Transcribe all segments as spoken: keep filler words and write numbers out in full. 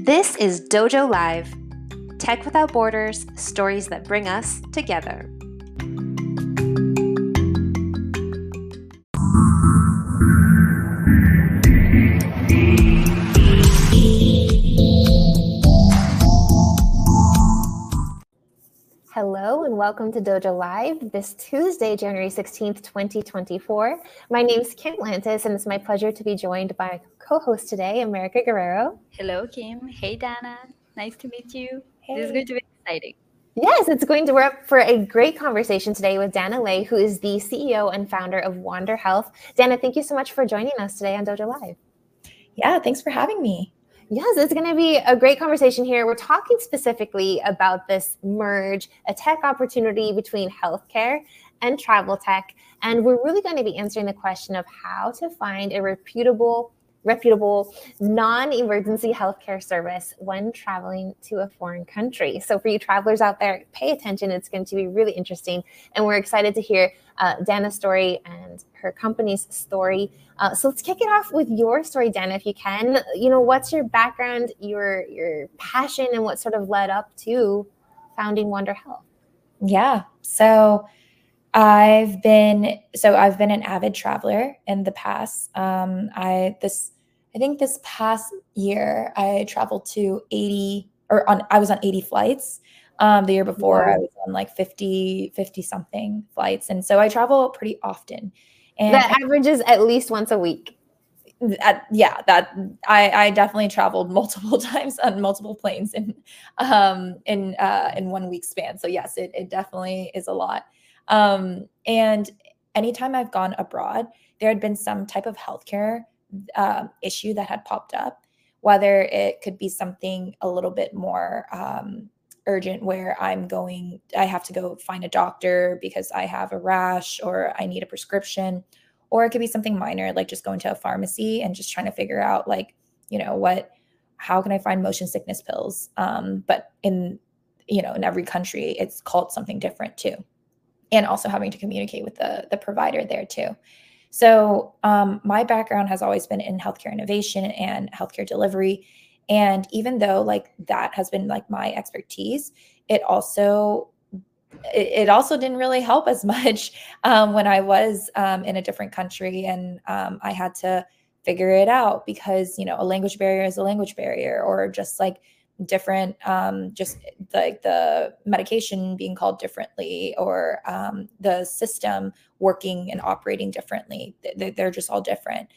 This is Dojo Live, Tech Without Borders, stories that bring us together. Hello and welcome to Dojo Live this Tuesday, January sixteenth, twenty twenty-four. My name is Kim Lantis and it's my pleasure to be joined by co-host today, America Guerrero. Hello, Kim. Hey, Dana. Nice to meet you. Hey. This is going to be exciting. Yes, it's going to work for a great conversation today with Dana Lay, who is the C E O and founder of Wander Health. Dana, thank you so much for joining us today on Dojo Live. Yeah, thanks for having me. Yes, it's going to be a great conversation here. We're talking specifically about this merge, a tech opportunity between healthcare and travel tech. And we're really going to be answering the question of how to find a reputable, reputable non-emergency healthcare service when traveling to a foreign country. So for you travelers out there, pay attention. It's going to be really interesting. And we're excited to hear uh, Dana's story and her company's story. Uh, so let's kick it off with your story, Dana, if you can. You know, what's your background, your your passion, and what sort of led up to founding Wander Health? Yeah. So I've been so I've been an avid traveler in the past. Um, I this I think this past year I traveled to eighty or on I was on eighty flights. Um, the year before wow. I was on like fifty, fifty something flights. And so I travel pretty often. And that averages at least once a week. At, yeah, that I, I definitely traveled multiple times on multiple planes in um, in uh, in one week span. So yes, it it definitely is a lot. Um, and anytime I've gone abroad, there had been some type of healthcare uh, issue that had popped up, whether it could be something a little bit more um, urgent where I'm going, I have to go find a doctor because I have a rash or I need a prescription, or it could be something minor, like just going to a pharmacy and just trying to figure out like, you know, what, how can I find motion sickness pills? Um, but in, you know, in every country, it's called something different too. And also having to communicate with the, the provider there too. So um, my background has always been in healthcare innovation and healthcare delivery. And even though like that has been like my expertise, it also it, it also didn't really help as much um, when I was um, in a different country and um, I had to figure it out because, you know, a language barrier is a language barrier, or just like different, um, just like the medication being called differently, or um, the system working and operating differently. They're just all different.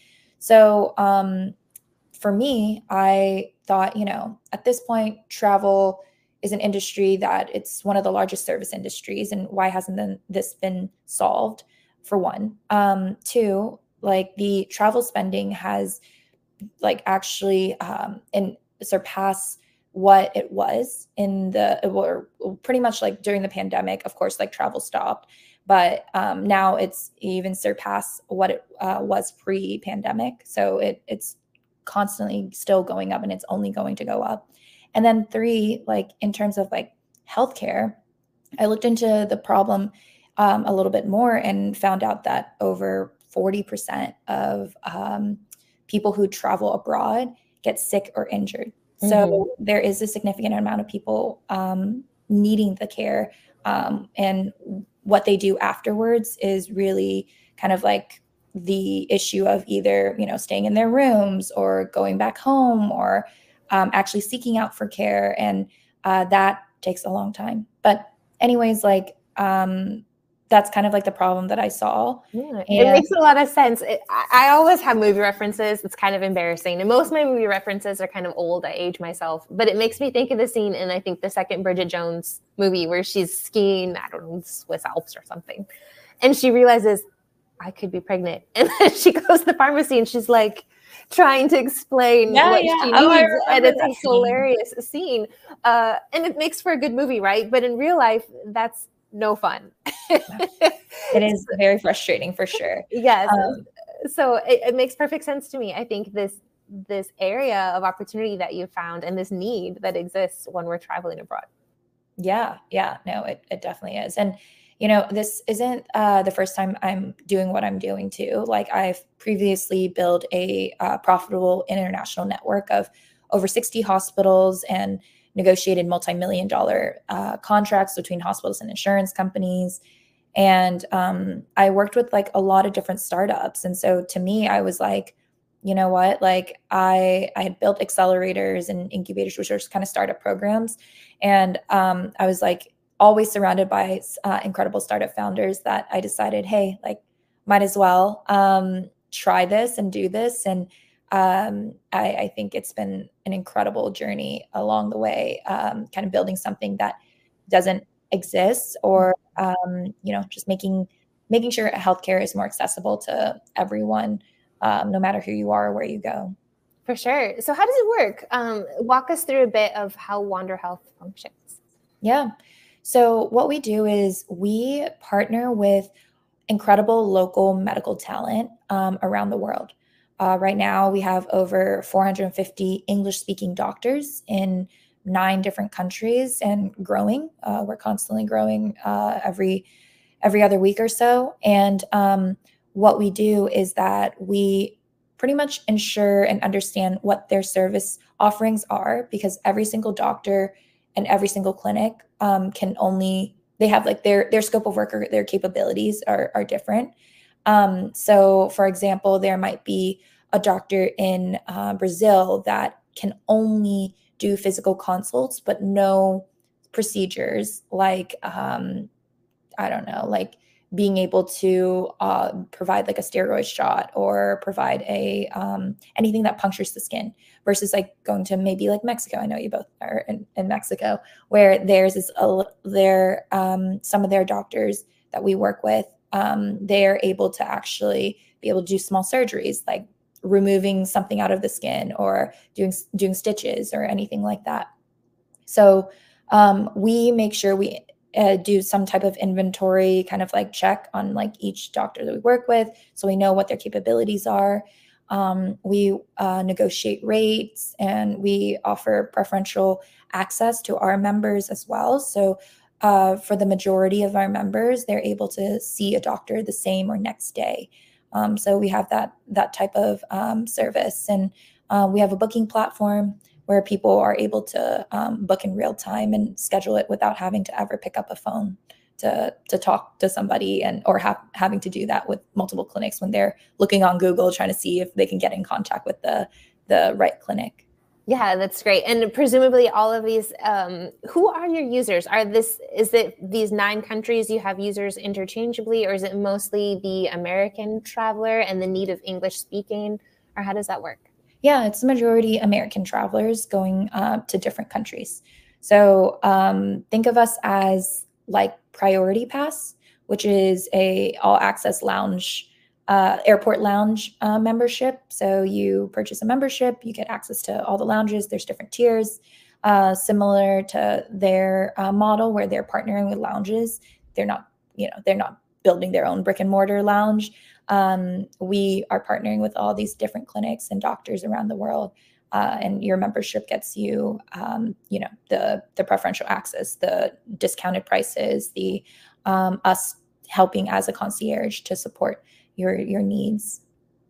So um, for me, I thought, you know, at this point, travel is an industry that it's one of the largest service industries. And why hasn't then this been solved, for one? Um, two, like the travel spending has like actually um, and surpassed what it was in the, or pretty much like during the pandemic. Of course, like travel stopped, but um, now it's even surpassed what it uh, was pre-pandemic. So it it's constantly still going up and it's only going to go up. And then three, like in terms of like healthcare, I looked into the problem um, a little bit more and found out that over forty percent of um, people who travel abroad get sick or injured. So mm-hmm. there is a significant amount of people um, needing the care, um, and what they do afterwards is really kind of like the issue of either, you know, staying in their rooms or going back home, or um, actually seeking out for care. And uh, that takes a long time. But anyways, like um, that's kind of like the problem that I saw. Yeah, it makes a lot of sense. It, I, I always have movie references. It's kind of embarrassing. And most of my movie references are kind of old. I age myself. But it makes me think of the scene in, I think, the second Bridget Jones movie where she's skiing, I don't know, Swiss Alps or something. And she realizes, I could be pregnant. And then she goes to the pharmacy and she's like trying to explain yeah, what yeah. she oh, needs. And it's a scene. hilarious scene. Uh, and it makes for a good movie, right? But in real life, that's no fun. It is very frustrating for sure. Yes. Um, so it, it makes perfect sense to me. I think this this area of opportunity that you found and this need that exists when we're traveling abroad. Yeah, yeah, no, it, it definitely is. And, you know, this isn't uh, the first time I'm doing what I'm doing too. Like I've previously built a uh, profitable international network of over sixty hospitals and negotiated multi-million dollar uh, contracts between hospitals and insurance companies. And um, I worked with like a lot of different startups. And so to me, I was like, you know what, like I, I had built accelerators and incubators, which are just kind of startup programs. And um, I was like always surrounded by uh, incredible startup founders that I decided, hey, like might as well um, try this and do this. And um, I, I think it's been an incredible journey along the way, um, kind of building something that doesn't exist, or um, you know, just making making sure healthcare is more accessible to everyone, um, no matter who you are or where you go. For sure. So how does it work? Um, walk us through a bit of how Wander Health functions. Yeah. So what we do is we partner with incredible local medical talent um, around the world. Uh, right now, we have over four hundred fifty English-speaking doctors in nine different countries and growing. Uh, we're constantly growing uh, every every other week or so. And um, what we do is that we pretty much ensure and understand what their service offerings are, because every single doctor and every single clinic um, can only, they have like their their scope of work or their capabilities are, are different. Um, so for example, there might be a doctor in uh, Brazil that can only do physical consults, but no procedures like, um, I don't know, like being able to uh, provide like a steroid shot or provide a um, anything that punctures the skin, versus like going to maybe like Mexico. I know you both are in, in Mexico, where theirs is a, their um, some of their doctors that we work with, um, they're able to actually be able to do small surgeries like removing something out of the skin or doing doing stitches or anything like that. So um, we make sure we uh, do some type of inventory kind of like check on like each doctor that we work with, so we know what their capabilities are. Um, we uh, negotiate rates, and we offer preferential access to our members as well. So uh, for the majority of our members, they're able to see a doctor the same or next day. Um, so we have that that type of um, service, and uh, we have a booking platform where people are able to um, book in real time and schedule it without having to ever pick up a phone to to talk to somebody, and or have having to do that with multiple clinics when they're looking on Google trying to see if they can get in contact with the the right clinic. Yeah, that's great. And presumably all of these, um, who are your users? Are this, is it these nine countries you have users interchangeably, or is it mostly the American traveler and the need of English speaking, or how does that work? Yeah, it's the majority American travelers going uh, to different countries. So um, think of us as like Priority Pass, which is a all access lounge Uh, airport lounge uh, membership. So you purchase a membership, you get access to all the lounges. There's different tiers, uh, similar to their uh, model where they're partnering with lounges. They're not, you know, they're not building their own brick and mortar lounge. Um, we are partnering with all these different clinics and doctors around the world. Uh, and your membership gets you, um, you know, the the preferential access, the discounted prices, the um, us helping as a concierge to support your your needs.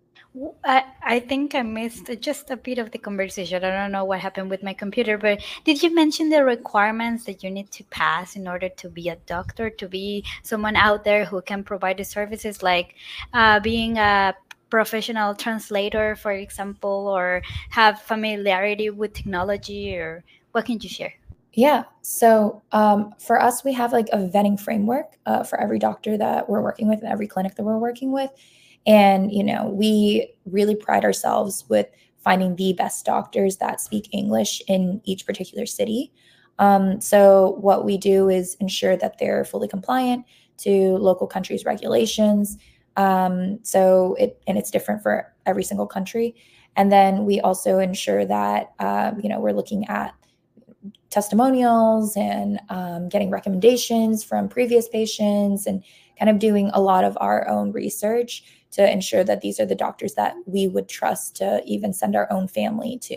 I, I think I missed just a bit of the conversation. I don't know what happened with my computer, but did you mention the requirements that you need to pass in order to be a doctor, to be someone out there who can provide the services, like uh, being a professional translator, for example, or have familiarity with technology, or what can you share? Yeah. So um, for us, we have like a vetting framework uh, for every doctor that we're working with and every clinic that we're working with. And, you know, we really pride ourselves with finding the best doctors that speak English in each particular city. Um, so what we do is ensure that they're fully compliant to local countries' regulations. Um, so it, and it's different for every single country. And then we also ensure that, um, you know, we're looking at testimonials and um, getting recommendations from previous patients, and kind of doing a lot of our own research to ensure that these are the doctors that we would trust to even send our own family to.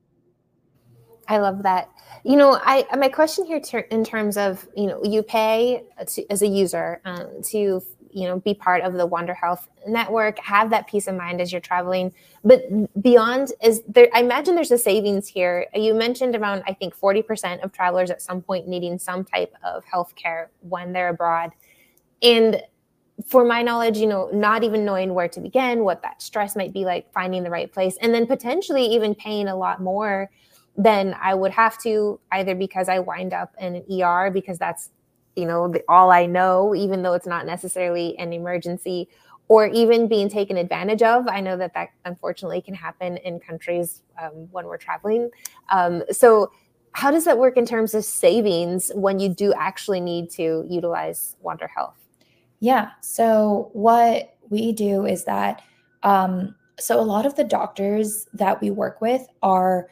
I love that. You know, I my question here ter- in terms of, you know, you pay to, as a user um, to you know, be part of the Wander Health network, have that peace of mind as you're traveling. But beyond, is there, I imagine there's a savings here. You mentioned around, I think, forty percent of travelers at some point needing some type of healthcare when they're abroad. And for my knowledge, you know, not even knowing where to begin, what that stress might be like, finding the right place, and then potentially even paying a lot more than I would have to, either because I wind up in an E R because that's, you know, the, all I know, even though it's not necessarily an emergency, or even being taken advantage of. I know that that unfortunately can happen in countries um, when we're traveling. Um, so how does that work in terms of savings when you do actually need to utilize Wander Health? Yeah. So what we do is that, um, so a lot of the doctors that we work with are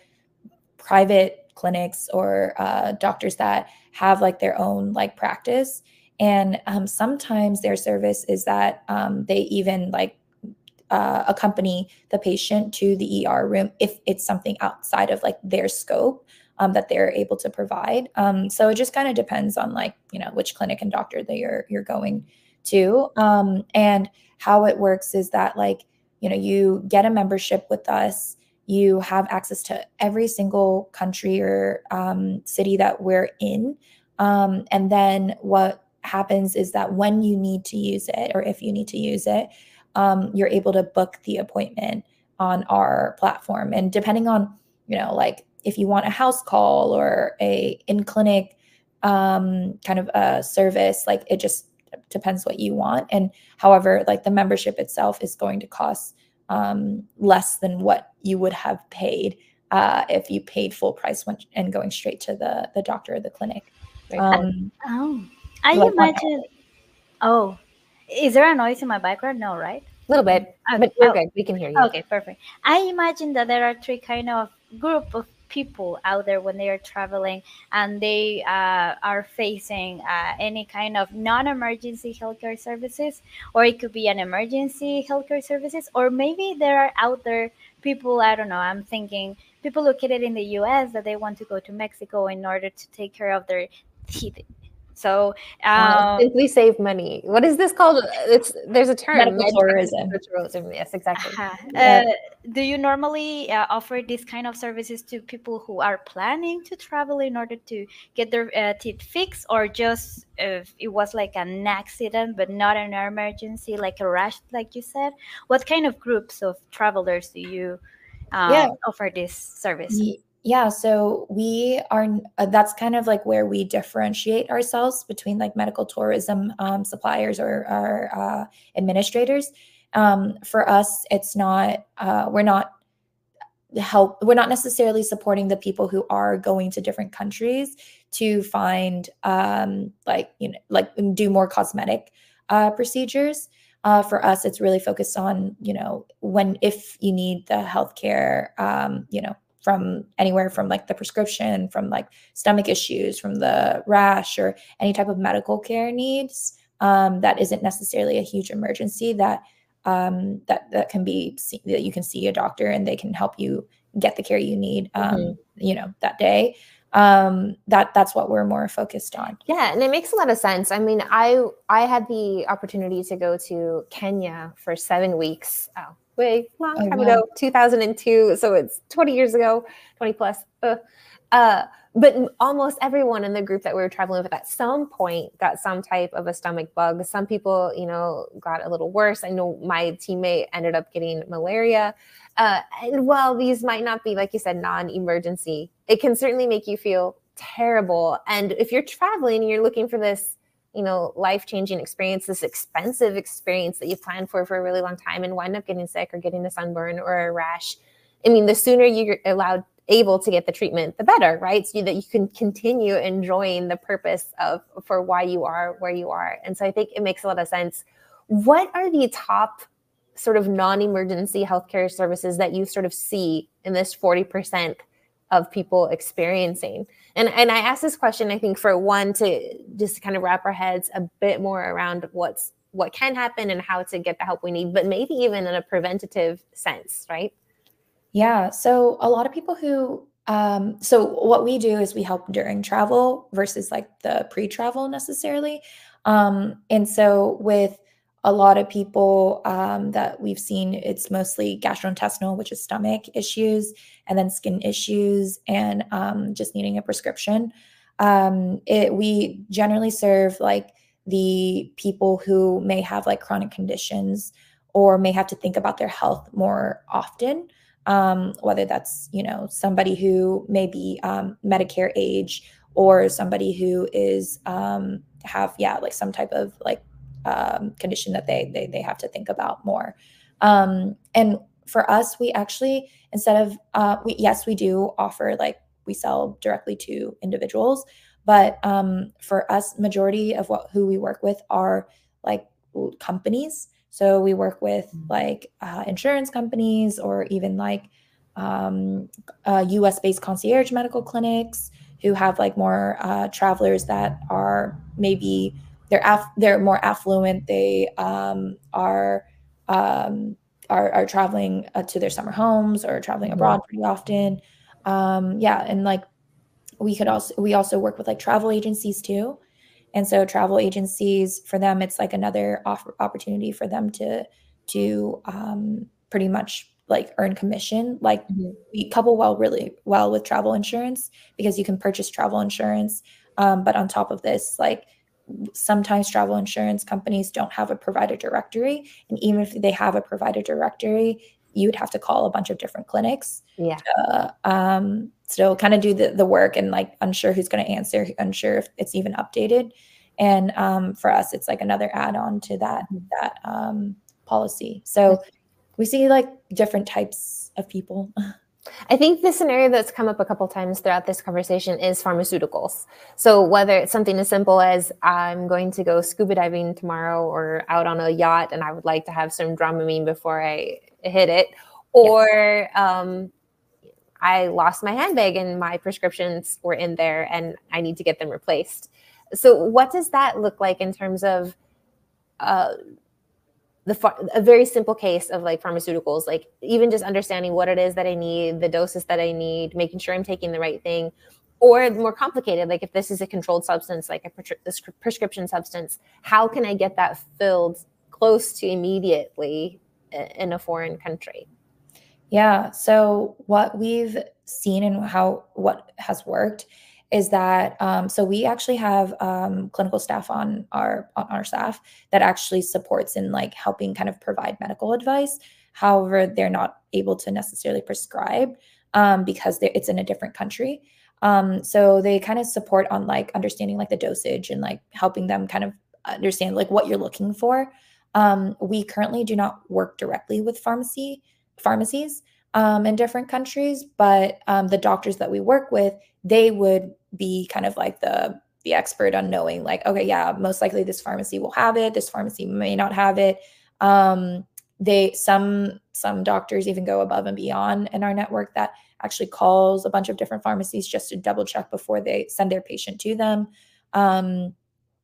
private clinics or uh, doctors that have like their own like practice. And um, sometimes their service is that um, they even like uh, accompany the patient to the E R room if it's something outside of like their scope um, that they're able to provide. Um, so it just kind of depends on like, you know, which clinic and doctor that you're, you're going to. Um, and how it works is that like, you know, you get a membership with us, you have access to every single country or um, city that we're in. Um, and then what happens is that when you need to use it, or if you need to use it, um, you're able to book the appointment on our platform. And depending on, you know, like if you want a house call or a in-clinic um, kind of a service, like it just depends what you want. And however, like the membership itself is going to cost um, less than what you would have paid uh, if you paid full price when, and going straight to the, the doctor or the clinic. Um, oh, I like imagine. Oh, is there a noise in my background? No, right? A little bit, Okay. but we're Oh, good. We can hear you. okay, perfect. I imagine that there are three kind of group of people out there when they are traveling and they uh, are facing uh, any kind of non-emergency healthcare services, or it could be an emergency healthcare services, or maybe there are out there people, I don't know, I'm thinking people located in the U S that they want to go to Mexico in order to take care of their teeth. So Uh, um, simply save money. What is this called? It's there's a term. medical med- tourism. tourism. Yes, exactly. uh, Yeah. uh, do you normally uh, offer this kind of services to people who are planning to travel in order to get their uh, teeth fixed, or just if it was like an accident but not an emergency, like a rash, like you said? What kind of groups of travelers do you um, Yeah. offer this service? Ye- Yeah, so we are, uh, that's kind of like where we differentiate ourselves between like medical tourism um, suppliers or, or uh, administrators. Um, for us, it's not, uh, we're not help, we're not necessarily supporting the people who are going to different countries to find um, like, you know, like do more cosmetic uh, procedures. Uh, for us, it's really focused on, you know, when, if you need the healthcare, um, you know, from anywhere from like the prescription, from like stomach issues, from the rash, or any type of medical care needs um, that isn't necessarily a huge emergency, that um, that that can be see, that you can see a doctor and they can help you get the care you need, um, Mhm. you know, that day. Um, that that's what we're more focused on. Yeah, and it makes a lot of sense. I mean, I I had the opportunity to go to Kenya for seven weeks. Oh, way long Oh, time wow. ago, two thousand two. So it's twenty years ago, twenty plus. Uh, uh, but almost everyone in the group that we were traveling with at some point got some type of a stomach bug. Some people, you know, got a little worse. I know my teammate ended up getting malaria. Uh, and while these might not be, like you said, non-emergency, it can certainly make you feel terrible. And if you're traveling and you're looking for this, you know, life-changing experience, this expensive experience that you planned for for a really long time and wind up getting sick or getting a sunburn or a rash, I mean, the sooner you're allowed able to get the treatment, the better, right? So that you can continue enjoying the purpose of for why you are where you are. And so I think it makes a lot of sense. What are the top sort of non-emergency healthcare services that you sort of see in this forty percent of people experiencing? And and I asked this question, I think, for one, to just kind of wrap our heads a bit more around what's what can happen and how to get the help we need, but maybe even in a preventative sense, right? Yeah. So a lot of people who, um, so what we do is we help during travel versus like the pre-travel necessarily. Um, and so with a lot of people um, that we've seen, it's mostly gastrointestinal, which is stomach issues, and then skin issues, and um, just needing a prescription. Um, it, we generally serve like the people who may have like chronic conditions or may have to think about their health more often. Um, whether that's, you know, somebody who may be um, Medicare age, or somebody who is um, have, yeah, like some type of like um, condition that they, they, they have to think about more. Um, and for us, we actually, instead of, uh, we, yes, we do offer, like, we sell directly to individuals, but um, for us, majority of what, who we work with are like companies. So we work with like uh, insurance companies, or even like um, uh, U S based concierge medical clinics who have like more uh, travelers that are maybe they're aff- they're more affluent. They um, are, um, are are traveling uh, to their summer homes, or traveling abroad pretty often. Um, yeah, and like we could also we also work with like travel agencies too. And so travel agencies, for them, it's like another offer, opportunity for them to to um, pretty much like earn commission. Like Mhm. we couple well really well with travel insurance, because you can purchase travel insurance. Um, but on top of this, like sometimes travel insurance companies don't have a provider directory. And even if they have a provider directory, you would have to call a bunch of different clinics. Yeah. To, um, still kind of do the, the work, and like unsure who's going to answer, unsure if it's even updated. And um, for us, it's like another add-on to that, that um, policy. So we see like different types of people. I think the scenario that's come up a couple times throughout this conversation is pharmaceuticals. So whether it's something as simple as I'm going to go scuba diving tomorrow, or out on a yacht and I would like to have some Dramamine before I hit it, or um, I lost my handbag and my prescriptions were in there and I need to get them replaced. So what does that look like in terms of uh, the a very simple case of like pharmaceuticals, like even just understanding what it is that I need, the doses that I need, making sure I'm taking the right thing, or more complicated, like if this is a controlled substance, like a pres- prescription substance, how can I get that filled close to immediately in a foreign country? Yeah. So what we've seen and how what has worked is that um, so we actually have um, clinical staff on our on our staff that actually supports in like helping kind of provide medical advice. However, they're not able to necessarily prescribe um, because it's in a different country. Um, so they kind of support on like understanding like the dosage, and like helping them kind of understand like what you're looking for. Um, we currently do not work directly with pharmacy pharmacies um, in different countries, but um, the doctors that we work with, they would be kind of like the the expert on knowing like, okay, yeah, most likely this pharmacy will have it, this pharmacy may not have it. Um, they some some doctors even go above and beyond in our network that actually calls a bunch of different pharmacies just to double check before they send their patient to them. Um,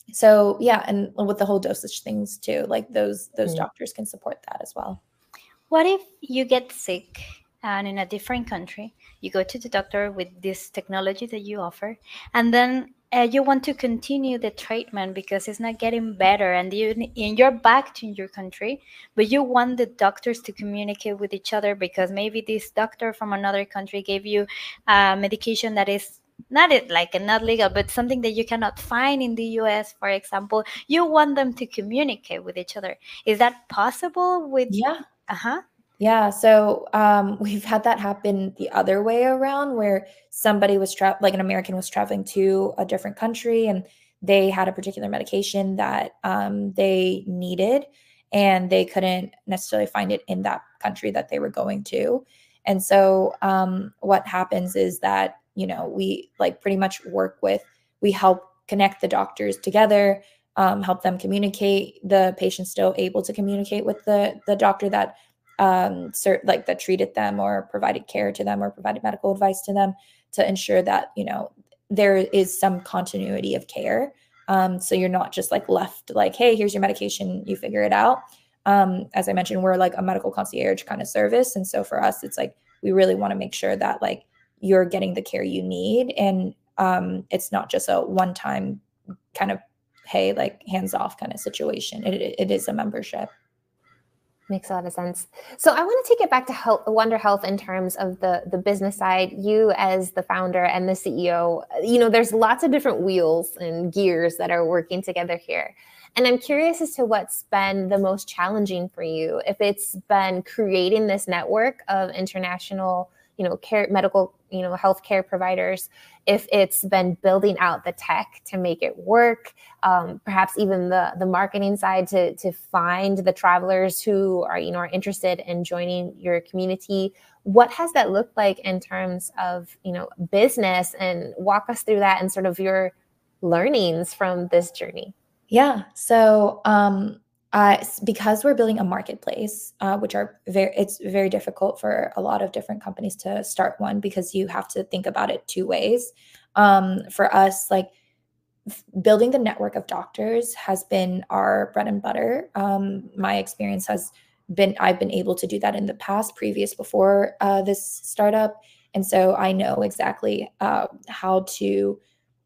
so yeah, and with the whole dosage things too, like those those mm-hmm. doctors can support that as well. What if you get sick and in a different country, you go to the doctor with this technology that you offer, and then uh, you want to continue the treatment because it's not getting better, and you, and you're back to your country, but you want the doctors to communicate with each other because maybe this doctor from another country gave you a medication that is not it like not legal, but something that you cannot find in the U S, for example. You want them to communicate with each other. Is that possible with... Yeah. Uh-huh. Yeah. So um, we've had that happen the other way around, where somebody was tra- like an American was traveling to a different country, and they had a particular medication that um, they needed, and they couldn't necessarily find it in that country that they were going to. And so um, what happens is that, you know, we like pretty much work with, we help connect the doctors together, um, help them communicate, the patient still able to communicate with the, the doctor that um, cert, like that treated them or provided care to them or provided medical advice to them, to ensure that, you know, there is some continuity of care. Um, so you're not just like left like, hey, here's your medication, you figure it out. Um, as I mentioned, we're like a medical concierge kind of service. And so for us, it's like, we really want to make sure that like you're getting the care you need. And um, it's not just a one-time kind of pay, like hands off kind of situation. It, it, it is a membership. Makes a lot of sense. So I want to take it back to health, Wonder Health in terms of the, the business side. You as the founder and the C E O, you know, there's lots of different wheels and gears that are working together here. And I'm curious as to what's been the most challenging for you. If it's been creating this network of international, you know, care, medical, you know, healthcare providers, if it's been building out the tech to make it work, um, perhaps even the the marketing side to to find the travelers who are, you know, are interested in joining your community. What has that looked like in terms of, you know, business? And walk us through that and sort of your learnings from this journey. Yeah. So, um, uh, because we're building a marketplace, uh, which are very, it's very difficult for a lot of different companies to start one because you have to think about it two ways. Um, for us, like building the network of doctors has been our bread and butter. Um, my experience has been, I've been able to do that in the past, previous before uh, this startup. And so I know exactly uh, how to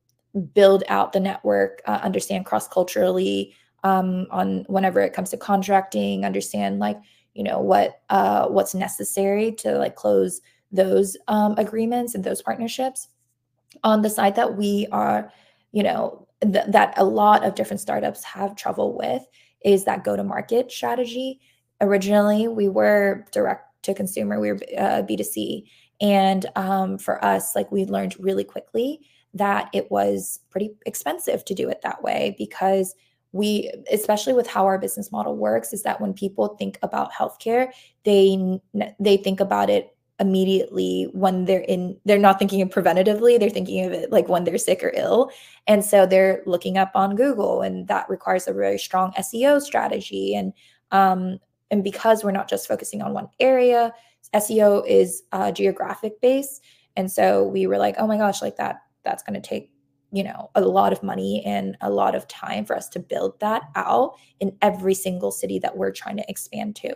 build out the network, uh, understand cross-culturally um, on whenever it comes to contracting, understand like, you know, what uh, what's necessary to like close those um, agreements and those partnerships. On the side that we are, you know, th- that a lot of different startups have trouble with is that go-to-market strategy. Originally, we were direct to consumer, we were uh, B two C. And um, for us, like we learned really quickly that it was pretty expensive to do it that way because we, especially with how our business model works, is that when people think about healthcare, they they think about it immediately when they're in, they're not thinking of preventatively, they're thinking of it like when they're sick or ill. And so they're looking up on Google, and that requires a very strong S E O strategy. And um, and because we're not just focusing on one area, S E O is uh, geographic based. And so we were like, oh my gosh, like that, that's going to take, you know, a lot of money and a lot of time for us to build that out in every single city that we're trying to expand to.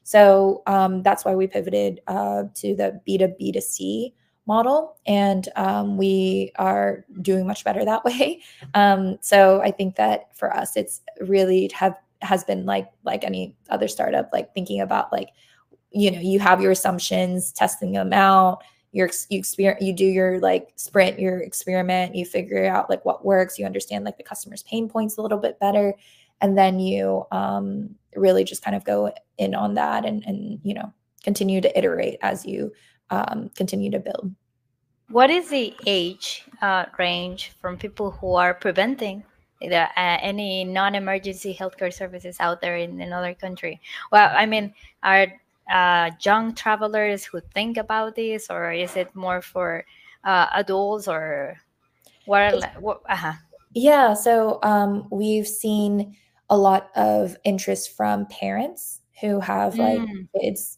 So um, that's why we pivoted uh, to the B to B to C model. And um, we are doing much better that way. Um, so I think that for us, it's really have has been like, like any other startup, like thinking about like, you know, you have your assumptions, testing them out. Your you experience, you do your like sprint, your experiment, you figure out like what works, you understand like the customer's pain points a little bit better, and then you um, really just kind of go in on that and and you know continue to iterate as you um, continue to build. What is the age uh, range from people who are preventing the, uh, any non-emergency healthcare services out there in another country? Well, I mean, are uh, young travelers who think about this, or is it more for uh, adults, or what? what uh-huh. Yeah, so um, we've seen a lot of interest from parents who have like mm. kids.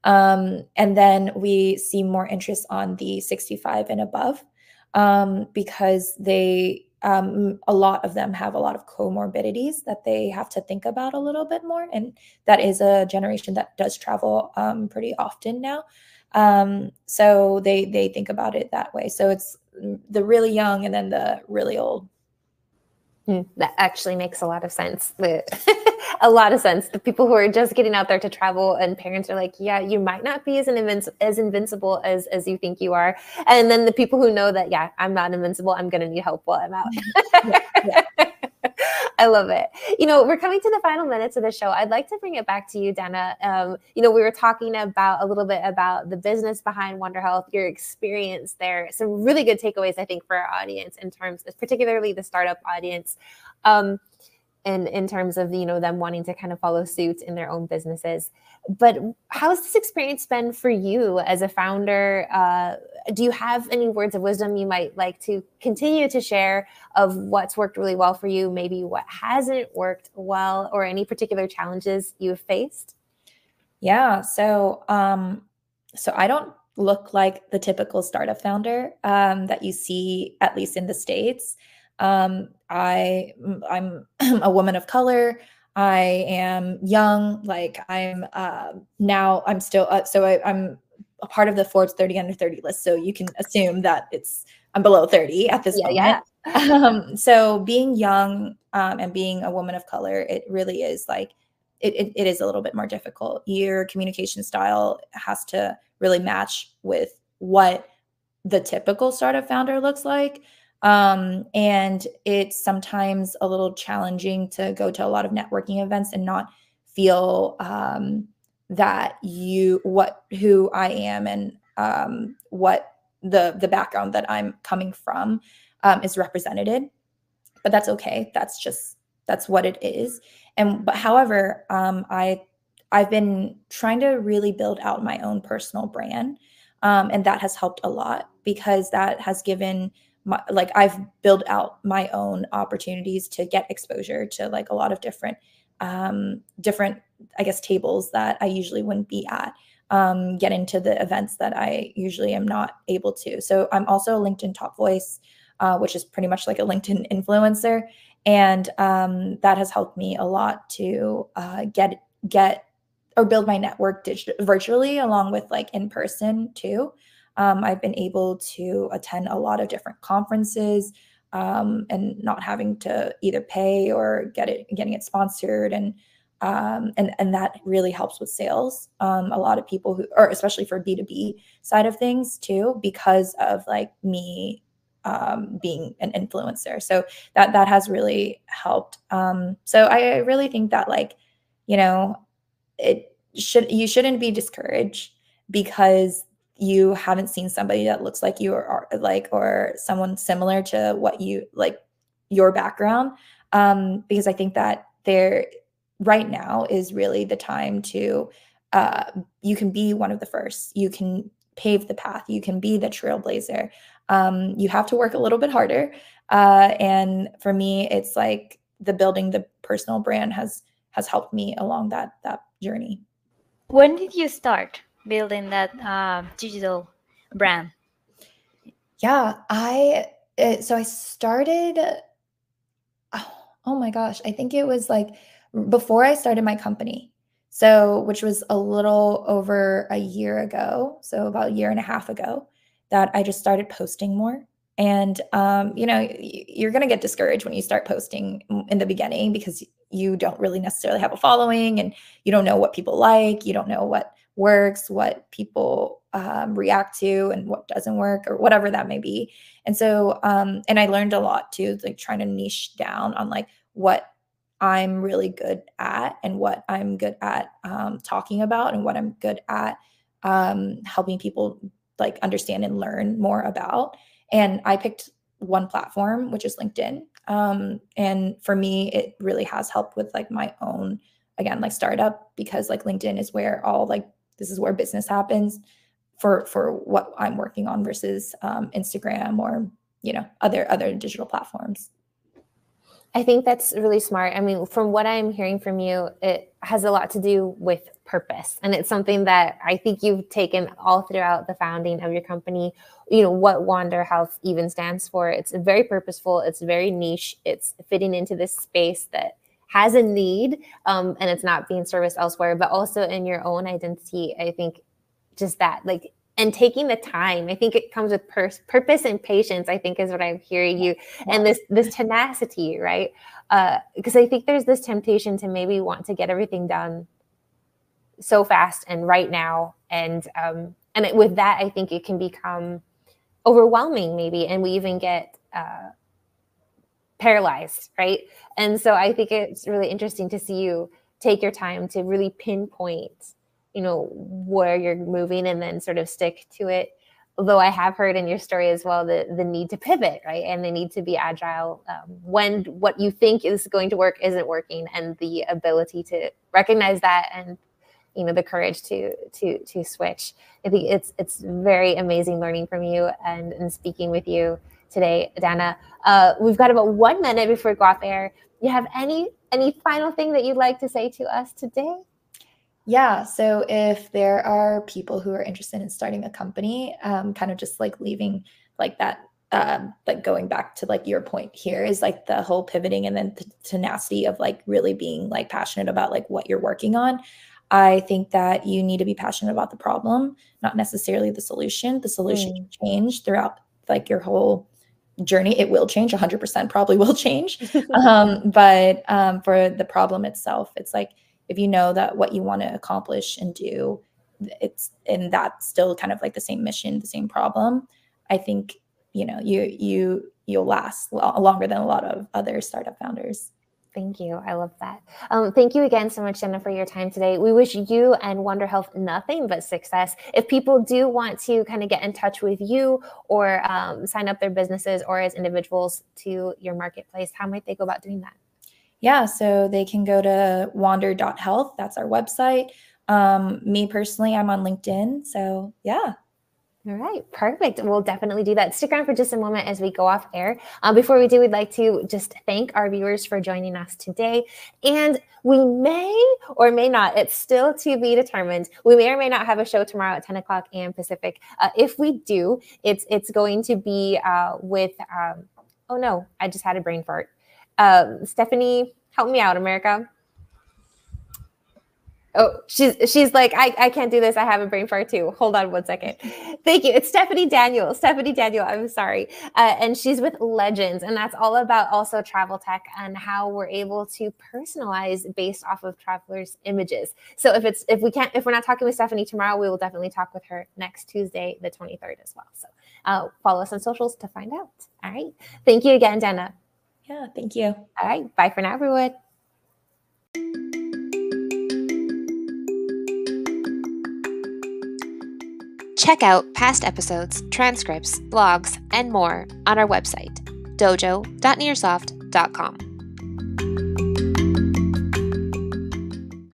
Um, and then we see more interest on the sixty-five and above um, because they, um, a lot of them have a lot of comorbidities that they have to think about a little bit more. And that is a generation that does travel um, pretty often now. Um, so they, they think about it that way. So it's the really young and then the really old. Mm, that actually makes a lot of sense. A lot of sense. The people who are just getting out there to travel, and parents are like, yeah, you might not be as invinci- as invincible as, as you think you are. And then the people who know that, yeah, I'm not invincible, I'm going to need help while I'm out. Yeah, yeah. I love it. You know, we're coming to the final minutes of the show. I'd like to bring it back to you, Dana. Um, you know, we were talking about a little bit about the business behind Wonder Health, your experience there. Some really good takeaways, I think, for our audience in terms of particularly the startup audience. Um, in, in terms of, you know, them wanting to kind of follow suit in their own businesses. But how's this experience been for you as a founder? Uh, do you have any words of wisdom you might like to continue to share of what's worked really well for you, maybe what hasn't worked well, or any particular challenges you've faced? Yeah, so um, so I don't look like the typical startup founder um, that you see, at least in the States. Um, I, I'm a woman of color. I am young. Like I'm uh, now I'm still, uh, so I, I'm a part of the Forbes thirty under thirty list. So you can assume that it's, I'm below thirty at this yeah, moment. Yeah. um, so being young um, and being a woman of color, it really is like, it, it, it is a little bit more difficult. Your communication style has to really match with what the typical startup founder looks like. Um, and it's sometimes a little challenging to go to a lot of networking events and not feel um, that you, what, who I am and um, what the, the background that I'm coming from um, is represented, but that's okay. That's just, that's what it is. And, but however, um, I, I've been trying to really build out my own personal brand. Um, and that has helped a lot because that has given my, like, I've built out my own opportunities to get exposure to like a lot of different, um, different, I guess, tables that I usually wouldn't be at, um, get into the events that I usually am not able to. So I'm also a LinkedIn top voice, uh, which is pretty much like a LinkedIn influencer. And um, that has helped me a lot to uh, get, get, or build my network digit- virtually along with like in person too. Um, I've been able to attend a lot of different conferences um, and not having to either pay or get it, getting it sponsored. And, um, and, and that really helps with sales. Um, a lot of people who, or especially for B two B side of things too, because of like me um, being an influencer. So that, that has really helped. Um, so I, I really think that like, you know, it should, you shouldn't be discouraged because you haven't seen somebody that looks like you or, or like, or someone similar to what you like your background. Um, because I think that there right now is really the time to, uh, you can be one of the first, you can pave the path, you can be the trailblazer. Um, you have to work a little bit harder. Uh, and for me, it's like the building the personal brand has, has helped me along that, that journey. When did you start building that uh, digital brand? Yeah, I, it, so I started, oh, oh my gosh, I think it was like before I started my company. So, which was a little over a year ago. So about a year and a half ago that I just started posting more. And, um, you know, you're going to get discouraged when you start posting in the beginning because you don't really necessarily have a following and you don't know what people like. You don't know what works, what people um, react to and what doesn't work or whatever that may be. And so, um, and I learned a lot too, like trying to niche down on like what I'm really good at and what I'm good at um, talking about and what I'm good at um, helping people like understand and learn more about. And I picked one platform, which is LinkedIn. Um, and for me, it really has helped with like my own, again, like startup, because like LinkedIn is where all like, this is where business happens for, for what I'm working on versus um, Instagram or, you know, other, other digital platforms. I think that's really smart. I mean, from what I'm hearing from you, it has a lot to do with purpose. And it's something that I think you've taken all throughout the founding of your company. You know, what Wander Health even stands for. It's very purposeful. It's very niche. It's fitting into this space that has a need um, and it's not being serviced elsewhere, but also in your own identity. I think just that, like, and taking the time, I think it comes with pur- purpose and patience, I think is what I'm hearing you. Yeah. And this this tenacity, right? Uh, because I think there's this temptation to maybe want to get everything done so fast and right now. And um, and it, with that, I think it can become overwhelming maybe. And we even get uh, paralyzed, right? And so I think it's really interesting to see you take your time to really pinpoint, you know, where you're moving and then sort of stick to it. Although I have heard in your story as well, the, the need to pivot, right? And the need to be agile um, when what you think is going to work isn't working, and the ability to recognize that and, you know, the courage to to to switch. I think it's it's very amazing learning from you and, and speaking with you today, Dana. Uh, we've got about one minute before we go off air. You have any any final thing that you'd like to say to us today? Yeah. So if there are people who are interested in starting a company, um, kind of just like leaving like that, um, like going back to like your point here is like the whole pivoting and then the tenacity of like really being like passionate about like what you're working on. I think that you need to be passionate about the problem, not necessarily the solution. The solution mm. can change throughout like your whole journey. It will change, one hundred percent probably will change. um, but um, for the problem itself, it's like, if you know that what you want to accomplish and do, it's, and that's still kind of like the same mission, the same problem, I think, you know, you, you, you'll last lo- longer than a lot of other startup founders. Thank you. I love that. Um, thank you again so much, Jenna, for your time today. We wish you and Wander Health nothing but success. If people do want to kind of get in touch with you or um, sign up their businesses or as individuals to your marketplace, how might they go about doing that? Yeah, so they can go to wander dot health. That's our website. Um, me personally, I'm on LinkedIn. So yeah. All right, perfect. We'll definitely do that. Stick around for just a moment as we go off air. Uh, before we do, we'd like to just thank our viewers for joining us today. And we may or may not, it's still to be determined. We may or may not have a show tomorrow at ten o'clock a m Pacific. Uh, if we do, it's it's going to be uh, with, um, oh no, I just had a brain fart. Um, Stephanie, help me out, America. Oh, she's she's like, I, I can't do this. I have a brain fart too. Hold on one second. Thank you. It's Stephanie Daniel. Stephanie Daniel, I'm sorry. Uh, and she's with Legends. And that's all about also travel tech and how we're able to personalize based off of travelers' images. So if it's if we can't, if we're not talking with Stephanie tomorrow, we will definitely talk with her next Tuesday, the twenty-third as well. So uh, follow us on socials to find out. All right. Thank you again, Jenna. Yeah, thank you. All right. Bye for now, everyone. Check out past episodes, transcripts, blogs, and more on our website, dojo dot nearsoft dot com.